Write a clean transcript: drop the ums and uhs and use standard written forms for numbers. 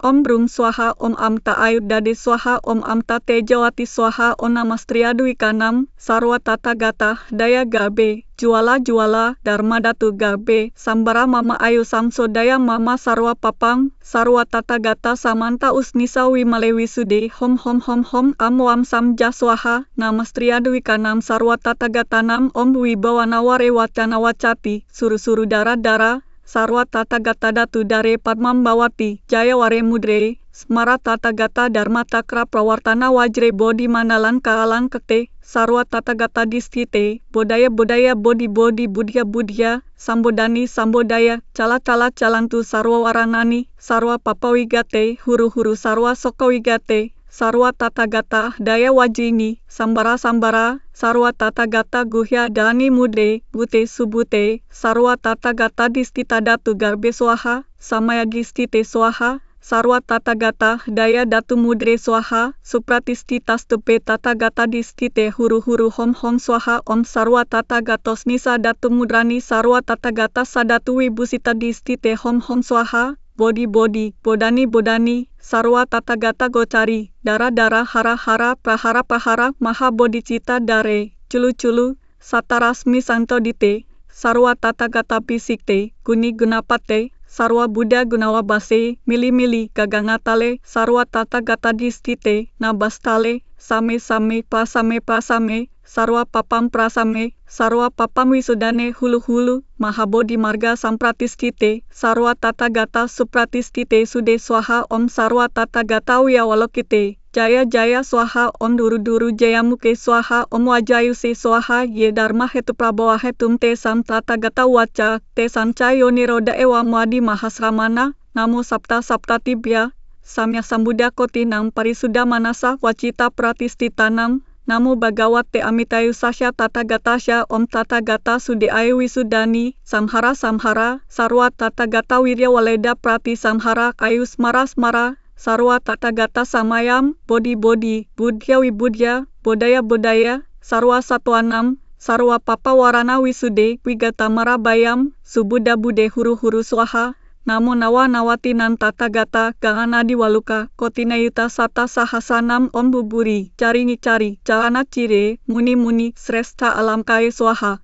Om Brum Swaha Om Amta Ayuddhade Swaha Om Amta Tejawati Swaha Om Namastriadu Ikanam Sarwa Tata Gata Daya Gabe Juala Juala Dharma Datu Gabe Sambara Mama Ayu Samso Daya Mama Sarwa Papang Sarwa Tata Gata Samanta Usnisa Wimale Wisude Hom Hom Hom Hom Amwam Samja Swaha Namastriadu Ikanam Sarwa Tata Gata Nam Om Wibawana Ware Wacana Wacati Suru-suru Dara-dara Sarwa Tata Gata Datu Dare Padmam Bawati Jaya Ware Mudre Smara Tata Gata Dharma Takra Prawartana Wajre Bodhi Manalan Kaalang Kete Sarwa Tata Gata Distite Bodaya Bodaya Bodhi Bodhi Budhya Budhya Sambodani Sambodaya Cala Cala Calantu Sarwa Waranani Sarwa Papa Wigate Huru Huru Sarwa Soko Wigate Sarwa Tata Gata Daya Wajini Sambara Sambara Sarwa Tata Gata Guhya Dani Mudre Bute Subute Sarwa Tata Gata Distita Datu Garbe Swaha Samaya Distite Swaha Sarwa Tata Gata Daya Datu Mudre Swaha Supratistita Stupe Tata Gata Distite Huru Huru Hom Hom Swaha Om Sarwa Tata Gatos Nisa Datu Mudrani Sarwa Tata Gata Sadatu Wibusita Distite Hom Hom Swaha Bodi Bodi Bodani Bodani Sarwa Tata Gata Gocari Dara Dara Hara Hara Prahara Prahara Maha Bodhicitta Dare Culu Culu Satarasmi Santo Dite Sarwa Tata Gata Pisikte Guni Gunapate Sarwa Buddha Gunawa Base Mili Mili Gagangatale Sarwa Tata Gata Distite Nabastale Same Same Prasame Prasame Sarwa Papam Prasame Sarwa Papam Wisudane Hulu Hulu Mahabodhi Marga Sampratistite Sarwa Tata Gata Supratistite Sude Swaha Om Sarwa Tata Gata Uyawalokite Jaya Jaya Swaha Om Duru Duru Jayamuke Swaha Om Wajayuse Swaha Ye Dharma Hetu Prabawa Hetum Te Sam Tata Gata Waca Te Sanca Yoniroda Ewa Muadi Mahasramana Namo Sapta Sapta Tibya Samya Sambuddha Kotinam Parisuddha Manasa Wacita Pratistitanam Namo Bhagavate Amitayu Sasya Tata Gatasya Om Tata Gata Sude Ayu Wisudani Samhara Samhara Sarwa Tata Gata Wirya Waleda Prati Samhara Ayu Smara Smara Sarwa Tata Gata Samayam Bodhi Bodhi Budhya Wibudhya Bodaya Bodaya Sarwa Satwanam Sarwa Papa Warana Wisude Wigatamara Bayam Subuddha Bude Huru Huru Swaha Namo Nawa Nawatinan Tata Gata Ganganadi Waluka Kotina Yuta Sata Sahasanam Om Buburi Caringi Cari Calana Cire Muni Muni Sresta Alam Kaya Swaha